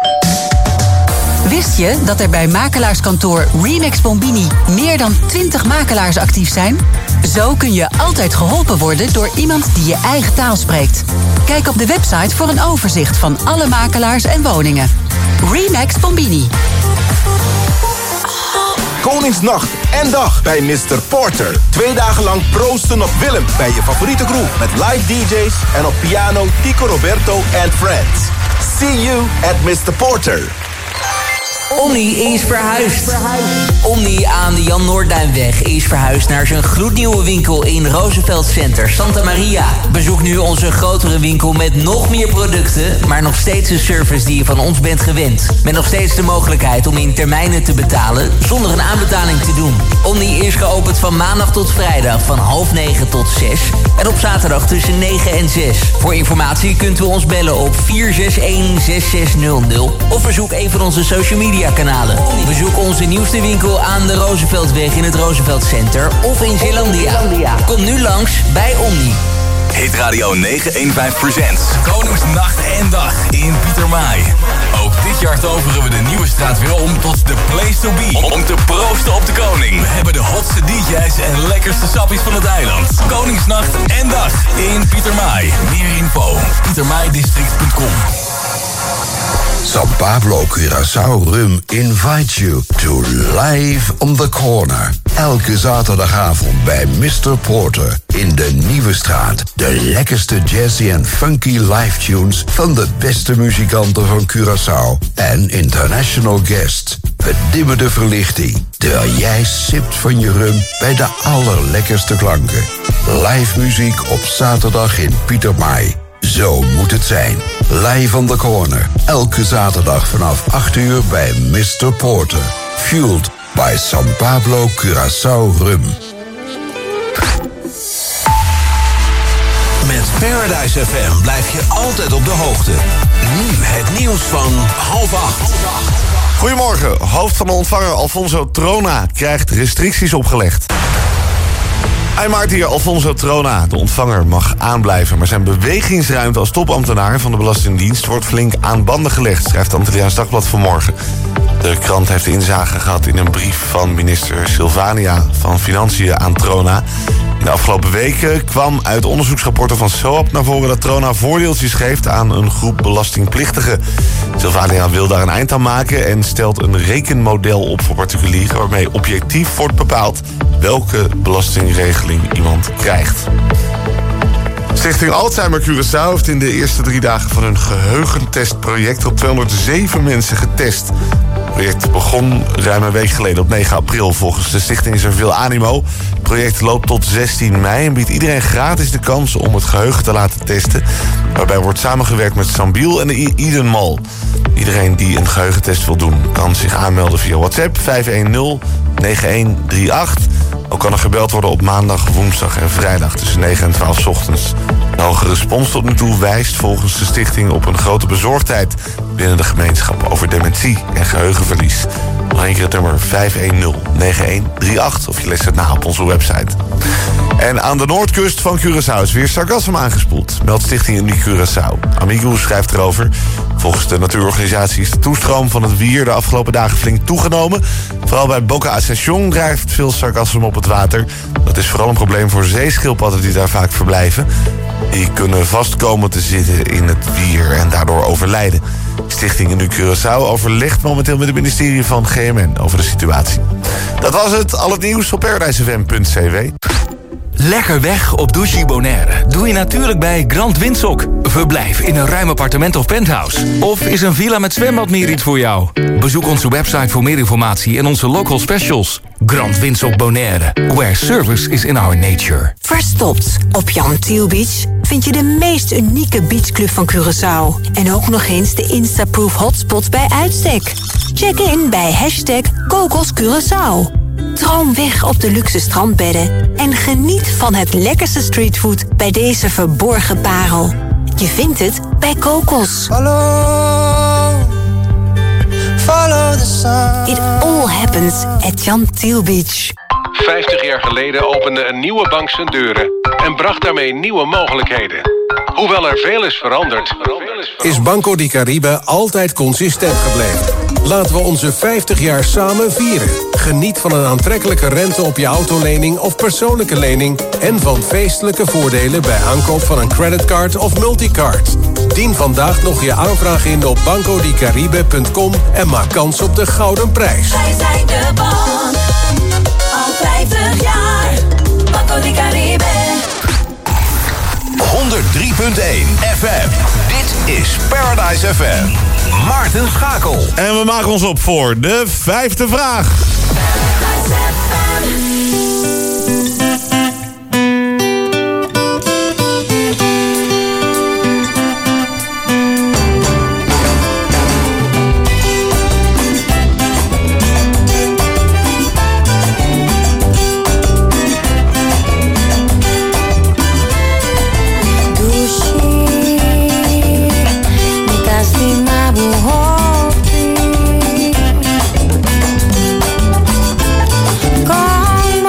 Wist je dat er bij makelaarskantoor Remax Bombini meer dan 20 makelaars actief zijn? Zo kun je altijd geholpen worden door iemand die je eigen taal spreekt. Kijk op de website voor een overzicht van alle makelaars en woningen. Remax Bombini. Koningsnacht en dag bij Mr. Porter. 2 dagen lang proosten op Willem bij je favoriete groep. Met live DJ's en op piano Tico Roberto and Friends. See you at Mr. Porter. Omni is verhuisd. Omni aan de Jan Noordduinweg is verhuisd naar zijn gloednieuwe winkel in Roosevelt Center, Santa Maria. Bezoek nu onze grotere winkel met nog meer producten, maar nog steeds een service die je van ons bent gewend. Met nog steeds de mogelijkheid om in termijnen te betalen zonder een aanbetaling te doen. Omni is geopend van maandag tot vrijdag van 8:30 tot 6 en op zaterdag tussen 9 en 6. Voor informatie kunt u ons bellen op 461-6600 of bezoek een van onze social media kanalen. Bezoek onze nieuwste winkel aan de Rooseveltweg in het Roosevelt Center of in Zeelandia. Kom nu langs bij Omni. Hit Radio 915 presents Koningsnacht en Dag in Pietermaai. Ook dit jaar toveren we de nieuwe straat weer om tot de place to be. Om te proosten op de koning. We hebben de hotste DJ's en lekkerste sappies van het eiland. Koningsnacht en Dag in Pietermaai. Meer info pietermaaidistrict.com. San Pablo Curaçao Rum invites you to Live on the Corner. Elke zaterdagavond bij Mr. Porter in de Nieuwe Straat. De lekkerste jazzy en funky live tunes van de beste muzikanten van Curaçao. En international guests. Bedimmerde verlichting. Terwijl jij sipt van je rum bij de allerlekkerste klanken. Live muziek op zaterdag in Pietermaai. Zo moet het zijn. Live on the Corner. Elke zaterdag vanaf 8 uur bij Mr. Porter. Fueled by San Pablo Curaçao Rum. Met Paradise FM blijf je altijd op de hoogte. Nu het nieuws van 7:30. Goedemorgen. Hoofd van de ontvanger Alfonso Trona krijgt restricties opgelegd. Eindmartier Alfonso Trona, de ontvanger, mag aanblijven, maar zijn bewegingsruimte als topambtenaar van de Belastingdienst wordt flink aan banden gelegd, schrijft Antilliaans Dagblad vanmorgen. De krant heeft inzage gehad in een brief van minister Silvania van Financiën aan Trona. In de afgelopen weken kwam uit onderzoeksrapporten van SOAP naar voren dat Trona voordeeltjes geeft aan een groep belastingplichtigen. Silvania wil daar een eind aan maken en stelt een rekenmodel op voor particulieren waarmee objectief wordt bepaald welke belastingregeling iemand krijgt. Stichting Alzheimer Curaçao heeft in de eerste 3 dagen van hun geheugentestproject op 207 mensen getest. Het project begon ruim een week geleden op 9 april. Volgens de stichting is er veel animo. Het project loopt tot 16 mei en biedt iedereen gratis de kans om het geheugen te laten testen. Waarbij wordt samengewerkt met Sambiel en de Eden Mall. Iedereen die een geheugentest wil doen kan zich aanmelden via WhatsApp 510-9138. Ook kan er gebeld worden op maandag, woensdag en vrijdag tussen 9 en 12 ochtends. De hoge respons tot nu toe wijst volgens de stichting op een grote bezorgdheid binnen de gemeenschap over dementie en geheugenverlies. Nog een keer het nummer 510-9138. Of je leest het na op onze website. En aan de noordkust van Curaçao is weer sargassum aangespoeld, meldt Stichting Uniek Curaçao. Amigo schrijft erover. Volgens de natuurorganisatie is de toestroom van het wier de afgelopen dagen flink toegenomen. Vooral bij Boca Ascension drijft veel sargassum op het water. Dat is vooral een probleem voor zeeschildpadden die daar vaak verblijven. Die kunnen vast komen te zitten in het wier en daardoor overlijden. Stichting Uniek Curaçao overlegt momenteel met het ministerie van GMN over de situatie. Dat was het. Al het nieuws op paradisefm.cw. Lekker weg op Douchy Bonaire doe je natuurlijk bij Grand Windsock. Verblijf in een ruim appartement of penthouse. Of is een villa met zwembad meer iets voor jou? Bezoek onze website voor meer informatie en onze local specials. Grand Windsock Bonaire, where service is in our nature. Verstopt op Jan Thiel Beach vind je de meest unieke beachclub van Curaçao. En ook nog eens de Instaproof hotspot bij uitstek. Check in bij #KokosCuraçao. Droom weg op de luxe strandbedden en geniet van het lekkerste streetfood bij deze verborgen parel. Je vindt het bij Kokos. Follow the sun. It all happens at Jan Thiel Beach. 50 jaar geleden opende een nieuwe bank zijn deuren en bracht daarmee nieuwe mogelijkheden. Hoewel er veel is veranderd, is Banco di Caribe altijd consistent gebleven. Laten we onze 50 jaar samen vieren. Geniet van een aantrekkelijke rente op je autolening of persoonlijke lening en van feestelijke voordelen bij aankoop van een creditcard of multicard. Dien vandaag nog je aanvraag in op bancodicaribe.com en maak kans op de gouden prijs. Wij zijn de bank, al 50 jaar. Banco di Caribe. 103.1 FM. Dit is Paradise FM. Maarten Schakel. En we maken ons op voor de 5e vraag. Call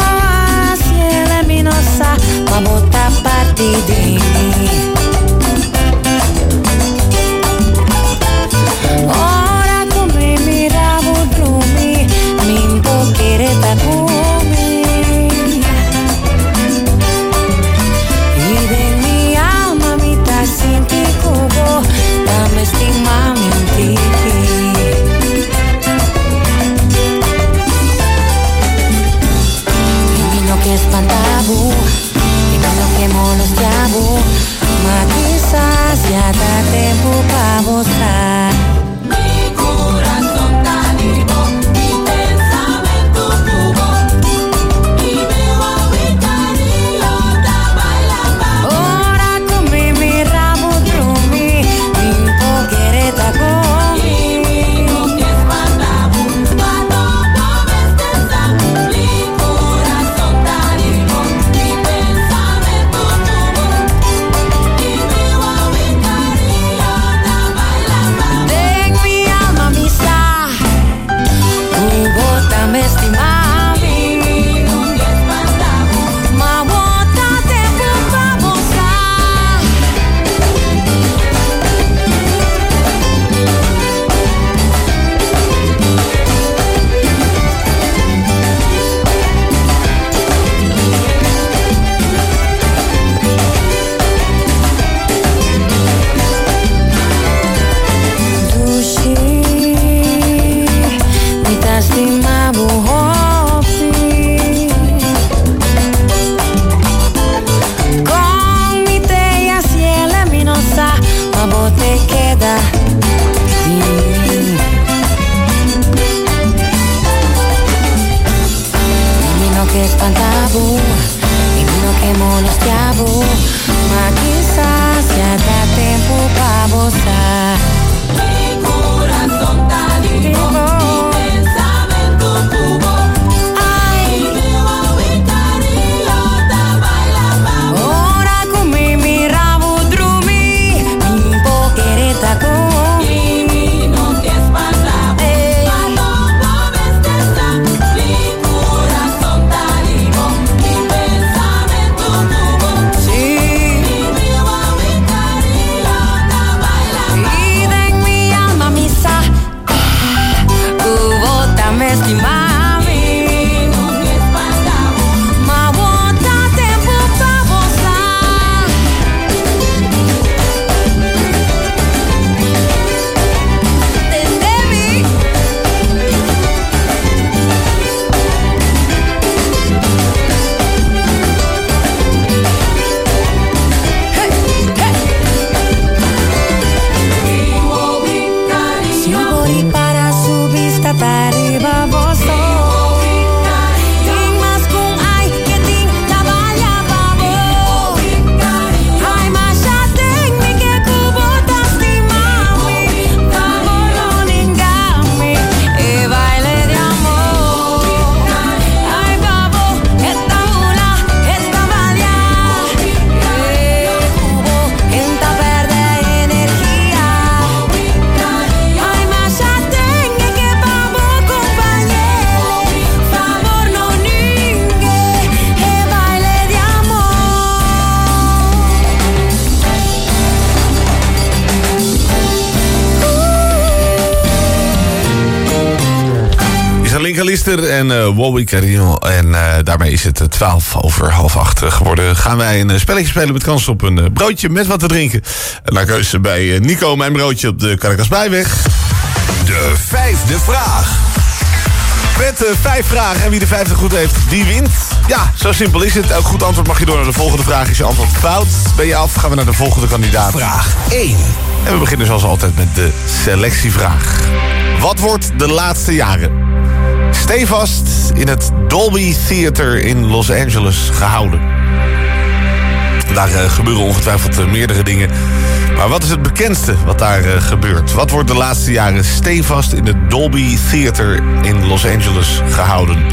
McAllister en Wowie Carino. En daarmee is het 7:12 geworden. Gaan wij een spelletje spelen met kans op een broodje met wat te drinken. Naar keuze bij Nico, mijn broodje op de Caracasbijweg. De 5e vraag. Met 5 vragen en wie de 5e goed heeft, die wint. Ja, zo simpel is het. Elk goed antwoord mag je door naar de volgende vraag. Is je antwoord fout, ben je af, gaan we naar de volgende kandidaat. Vraag 1. En we beginnen zoals altijd met de selectievraag. Wat wordt de laatste jaren stevast in het Dolby Theater in Los Angeles gehouden? Daar gebeuren ongetwijfeld meerdere dingen. Maar wat is het bekendste wat daar gebeurt? Wat wordt de laatste jaren stevast in het Dolby Theater in Los Angeles gehouden?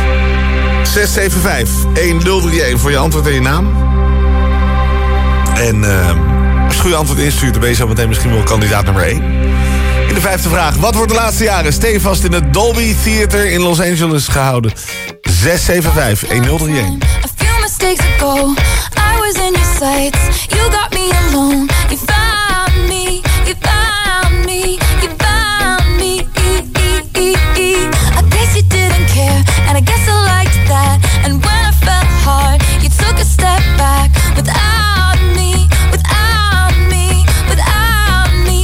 675-1031 voor je antwoord en je naam. En als je goede antwoord instuurt, dan ben je zo meteen misschien wel kandidaat nummer 1. In de 5e vraag. Wat wordt de laatste jaren stevast in het Dolby Theater in Los Angeles gehouden? 675-1031. Mistakes ago, I was in your sights. You got me alone. You found me. You found me. You found me. I guess you didn't care, and I guess I liked that. And when I fell hard, you took a step back without me. Without me. Without me.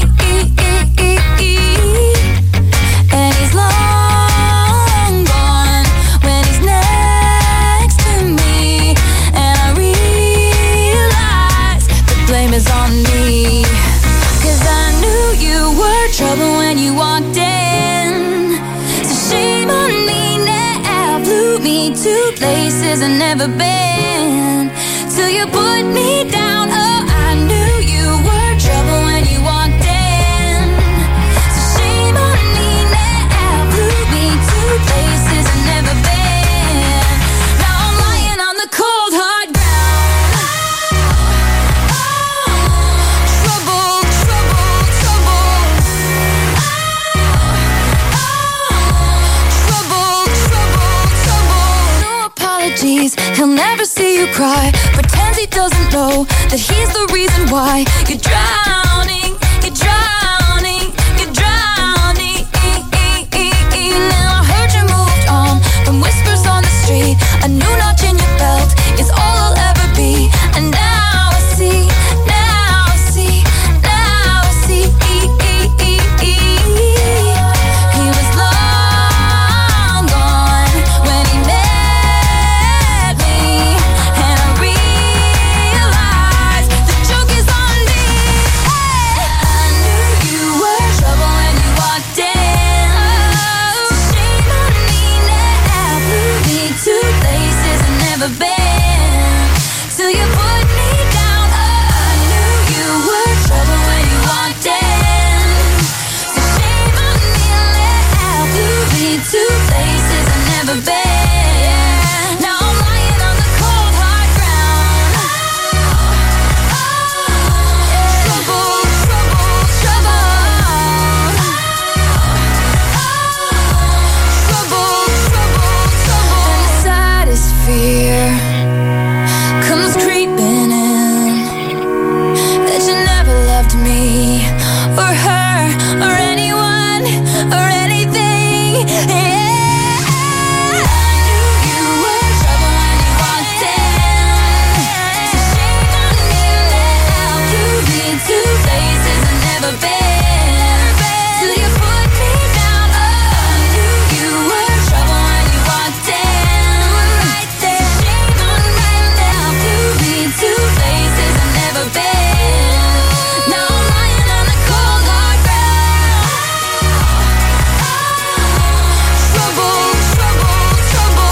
And he's long gone when he's next to me. Blame is on me, 'cause I knew you were trouble when you walked in. So shame on me now, blew me to places I've never been. Till you put me down, oh, I knew you were trouble when you walked in. So shame on me now, blew me to places I've never been. Now I'm lying on the cold hard ground. He'll never see you cry. Pretends he doesn't know that he's the reason why you're drowning. You're drowning. You're drowning. Now I heard you moved on from whispers on the street. A new notch in your belt is all I'll ever be. And now I see. Now I see. Now I see. He was long gone when he met. Been till you put me down. I knew you were trouble when you walked in. So shame on me, let blew me to places I've never been. Now I'm lying on the cold hard ground. Trouble, trouble, trouble. Trouble, trouble, trouble. And the saddest fear comes creeping in, that you never loved me or her or anyone or anything. Yeah. I knew you were trouble when you walked in. So shame on me now, blew me to places I've never been. Till you put me down. Oh, I knew you were trouble when you walked in. Right there. Shame on me now, blew me to places I've never been. Now I'm lying on the cold hard ground. Trouble, trouble, trouble.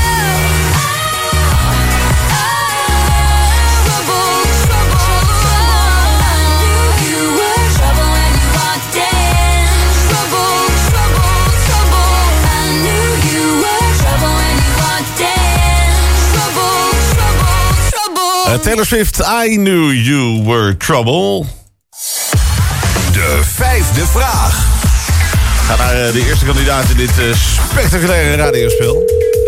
Trouble, trouble, trouble. I knew you were trouble when you walked in. Trouble, trouble, trouble. I knew you were trouble when you walked in. Trouble, trouble, trouble. Taylor Swift, I Knew You Were Trouble. De 5e vraag. Ga naar de eerste kandidaat in dit spectaculaire radiospel.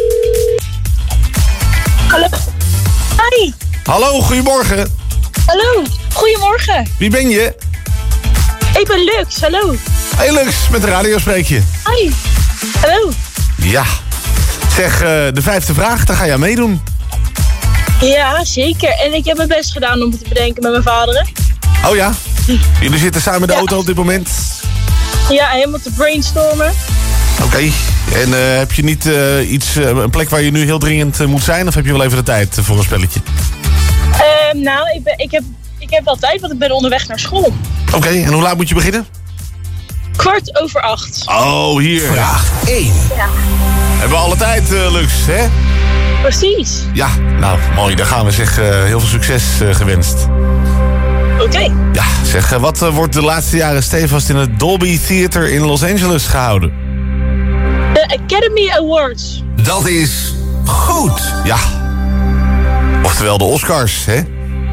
Hallo. Hi. Hallo, goedemorgen. Hallo. Goedemorgen. Wie ben je? Ik ben Lux. Hallo. Hey Lux, met de radio spreek je. Hi. Hallo. Ja. Zeg, de 5e vraag, daar ga jij meedoen. Ja, zeker. En ik heb mijn best gedaan om het te bedenken met mijn vader. Oh ja? Jullie zitten samen in de auto op dit moment? Ja, helemaal te brainstormen. Oké. En heb je niet een plek waar je nu heel dringend moet zijn? Of heb je wel even de tijd voor een spelletje? Nou, ik heb wel tijd, want ik ben onderweg naar school. Oké, en hoe laat moet je beginnen? 7:15. Oh, hier. Vraag 1. Ja. Hebben we alle tijd, Lux, hè? Precies. Ja, nou, mooi. Daar gaan we. Zeg, heel veel succes gewenst. Oké. Ja, zeg, wat wordt de laatste jaren stevast in het Dolby Theater in Los Angeles gehouden? De Academy Awards. Dat is goed. Ja. Oftewel de Oscars, hè?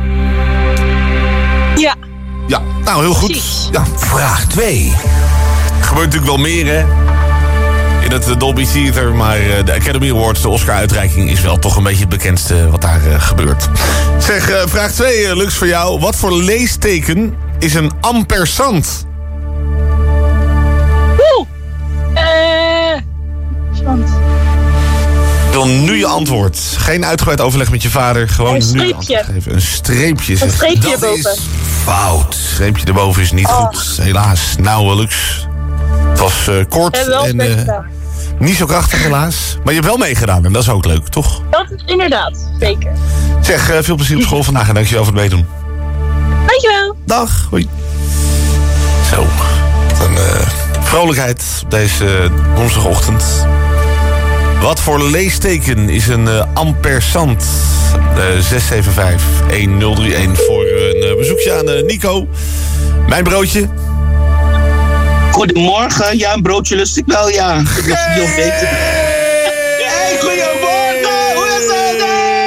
Ja. Ja, nou, heel goed. Precies. Ja. Vraag 2. Er gebeurt natuurlijk wel meer, hè? In het Dolby Theater, maar de Academy Awards, de Oscar-uitreiking, is wel toch een beetje het bekendste wat daar gebeurt. Zeg, vraag 2, Lux, voor jou. Wat voor leesteken is een ampersand? Ik wil nu je antwoord. Geen uitgebreid overleg met je vader. Gewoon een nu je antwoord geven. Een streepje. Een streepje dat erboven. Is fout. Een streepje erboven is niet goed, helaas. Nou, Lux. Het was kort en niet zo krachtig, helaas. Maar je hebt wel meegedaan en dat is ook leuk, toch? Dat is inderdaad, zeker. Zeg, veel plezier op school vandaag en dankjewel voor het meedoen. Dankjewel. Dag, hoi. Zo, wat een vrolijkheid op deze woensdagochtend. Wat voor leesteken is een ampersand? 675-1031 voor een bezoekje aan Nico. Mijn broodje. Goedemorgen. Ja, een broodje lust ik wel, ja. Ik lust het heel beter. Hey, goedemorgen. Hoe is het?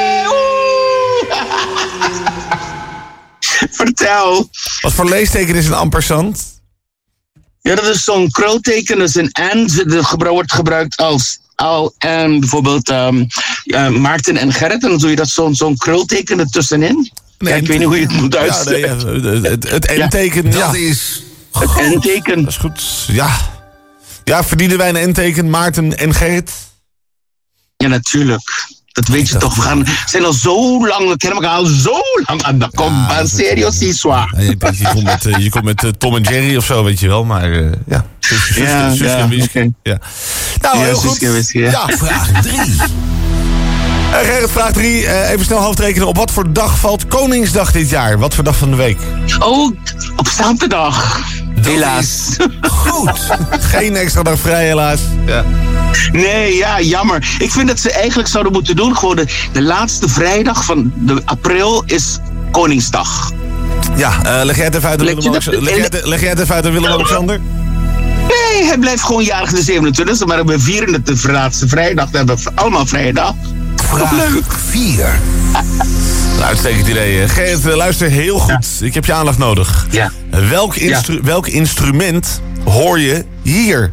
Vertel. Wat voor leesteken is een ampersand? Ja, dat is zo'n krulteken. Dat is een and. Dat wordt gebruikt als en bijvoorbeeld Maarten en Gerrit. En dan doe je dat zo'n krulteken ertussenin. Ja, ik weet niet hoe je het moet uitspreken. Het N-teken. Ja, dat is het N-teken. Dat is goed, ja. Ja, verdienen wij een N-teken, Maarten en Gerrit? Ja, natuurlijk. Dat weet je toch. We zijn al zo lang, we kennen elkaar al zo lang aan de kom. Maar serieus, is zwaar. Je komt met Tom en Jerry of zo, weet je wel. Maar ja, Suske en Wiske. Ja. Nou, heel goed. Ja, vraag 3. Gerrit, vraag 3. Even snel hoofdrekenen. Op wat voor dag valt Koningsdag dit jaar? Wat voor dag van de week? Oh, op zaterdag. Helaas. Goed. Geen extra dag vrij, helaas. Ja. Nee, ja, jammer. Ik vind dat ze eigenlijk zouden moeten doen. Gewoon de laatste vrijdag van de april is Koningsdag. Ja, leg jij het even uit aan Willem-Alexander? Nee, hij blijft gewoon jarig de 27e. Maar we vieren het de laatste vrijdag. Dan hebben we allemaal vrije dag. Vraag 4. Uitstekend idee. Gerrit, luister heel goed. Ja. Ik heb je aandacht nodig. Ja. Welk instrument hoor je hier?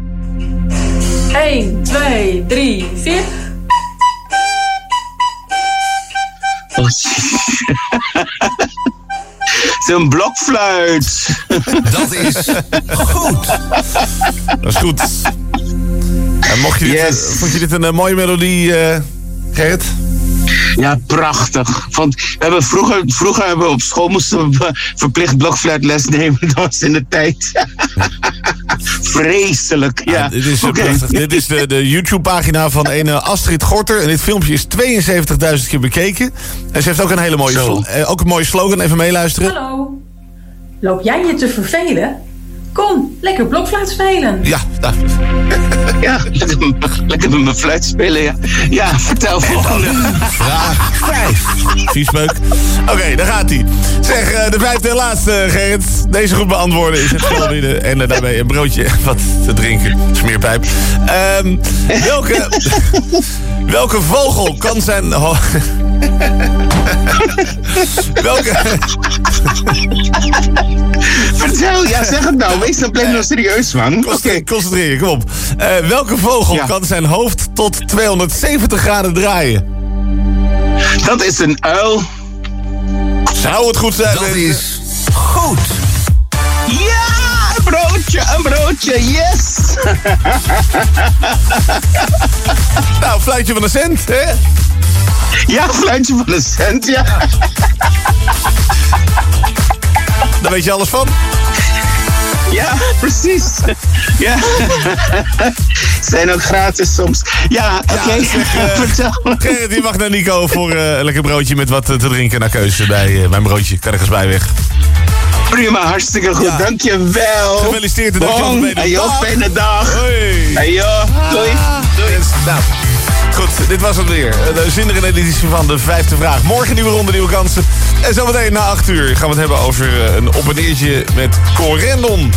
1, 2, 3, 4. Het is een blokfluit. Dat is goed. Dat is goed. En vond je dit een mooie melodie, Gerrit? Ja, prachtig. Want we hebben vroeger hebben we op school moesten we verplicht blokfluitles nemen. Dat was in de tijd. Vreselijk, ja. Dit is prachtig. Dit is de YouTube-pagina van een Astrid Gorter. En dit filmpje is 72.000 keer bekeken. En ze heeft ook een hele mooie slogan. Even meeluisteren. Hallo. Loop jij je te vervelen? Kom, lekker blokfluit spelen. Ja, ja, lekker met mijn fluit spelen, ja. Ja, vertel volgende. Vraag 5. Viesmeuk. Oké, daar gaat hij. Zeg, de 5e en laatste, Gerrit. Deze goed beantwoorden is het spel winnen. En daarbij een broodje wat te drinken. Smeerpijp. Welke vogel kan zijn... Vertel, ja, zeg het nou. Wees dan blijf nou serieus, man. Concentreer je, kom op. Welke vogel kan zijn hoofd tot 270 graden draaien? Dat is een uil. Zou het goed zijn? Dat is goed. Ja, een broodje. broodje, yes! Nou, fluitje van een cent, hè? Ja, fluitje van een cent, ja. Daar weet je alles van. Ja, precies. Ja. Zijn ook gratis soms. Ja, oké. Vertel. Gerrit, je mag naar Nico voor een lekker broodje met wat te drinken naar keuze bij mijn broodje. Karregens Bijweg. Prima, hartstikke goed. Dankjewel. Gefeliciteerd. Ayo, fijne dag. Hoi. Ayo, doei. Doei. Nou, goed, dit was het weer. De zinderende editie van de 5e vraag. Morgen nieuwe ronde, nieuwe kansen. En zometeen na 8 uur gaan we het hebben over een op- en neertje met Corendon.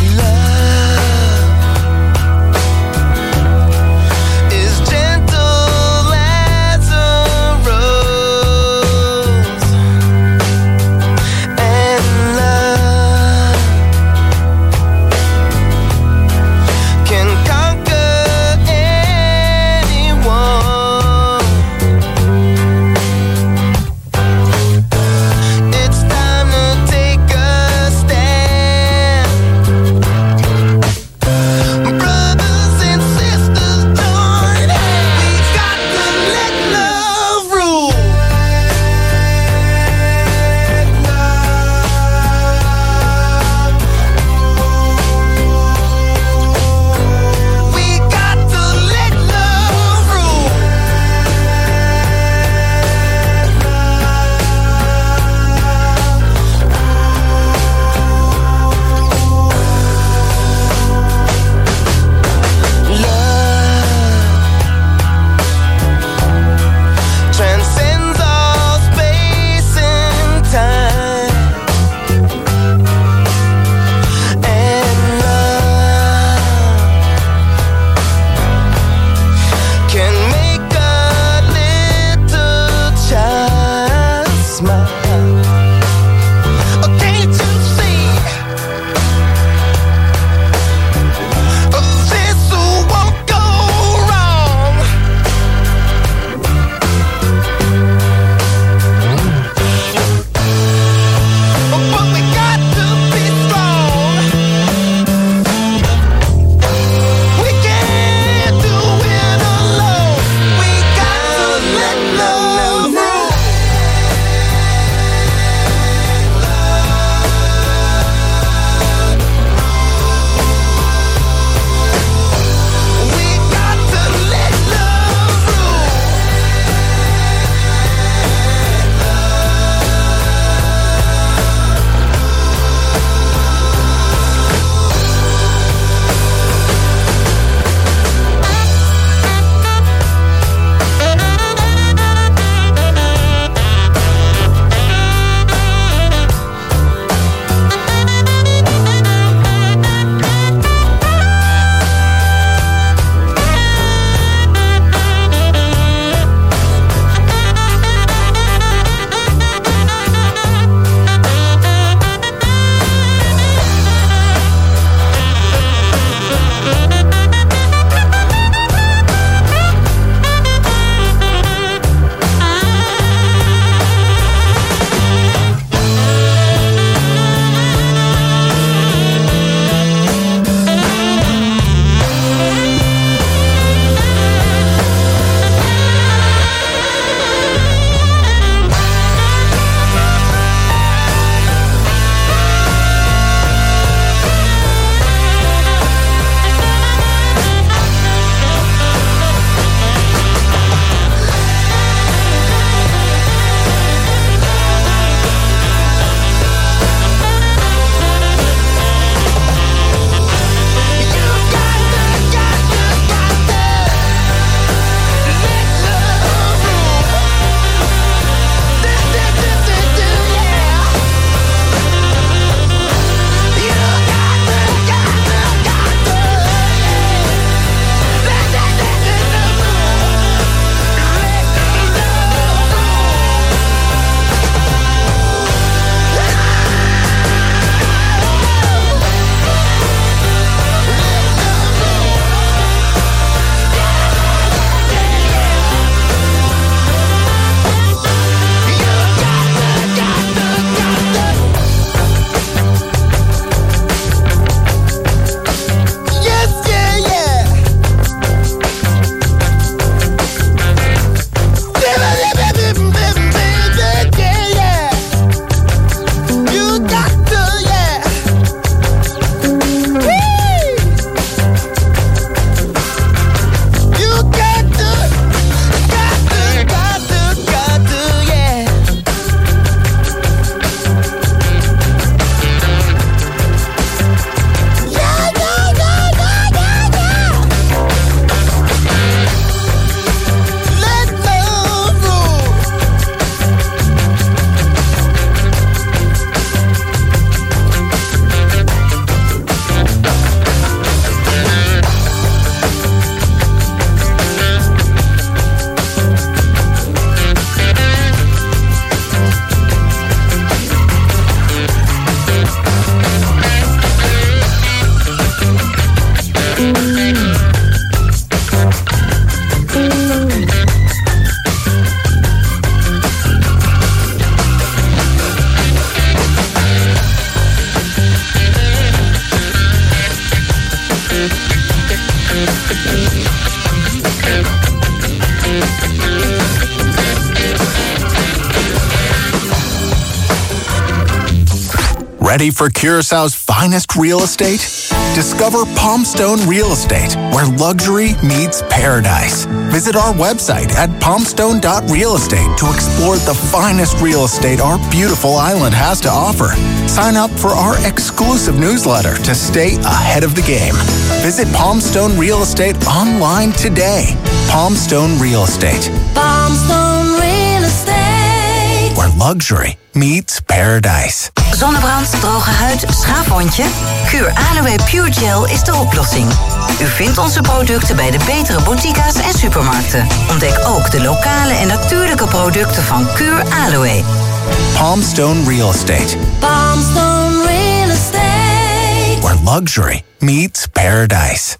Ready for Curaçao's finest real estate? Discover Palmstone Real Estate, where luxury meets paradise. Visit our website at palmstone.realestate to explore the finest real estate our beautiful island has to offer. Sign up for our exclusive newsletter to stay ahead of the game. Visit Palmstone Real Estate online today. Palmstone Real Estate. Palmstone Real Estate. Where luxury meets paradise. Zonnebrand, droge huid, schaafwondje? Kuur Aloe Pure Gel is de oplossing. U vindt onze producten bij de betere boutiques en supermarkten. Ontdek ook de lokale en natuurlijke producten van Kuur Aloe. Palmstone Real Estate. Palmstone Real Estate. Where luxury meets paradise.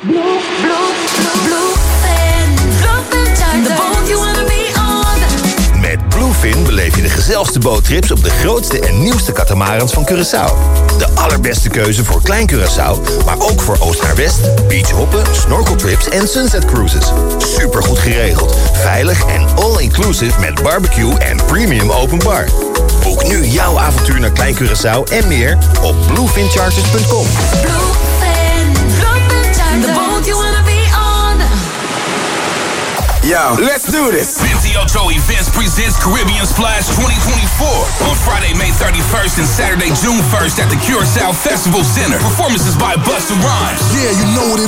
The boat you wanna be on. Met Bluefin beleef je de gezelligste boottrips op de grootste en nieuwste catamarans van Curaçao. De allerbeste keuze voor Klein Curaçao, maar ook voor oost naar west, beachhoppen, snorkeltrips en sunset cruises. Supergoed geregeld, veilig en all-inclusive met barbecue en premium open bar. Boek nu jouw avontuur naar Klein Curaçao en meer op bluefincharters.com. The boat you wanna be on. Yo, let's do this. Vinci Ocho Events presents Caribbean Splash 2024 on Friday, May 31st and Saturday, June 1st at the Curaçao Festival Center. Performances by Busta Rhymes. Yeah, you know what it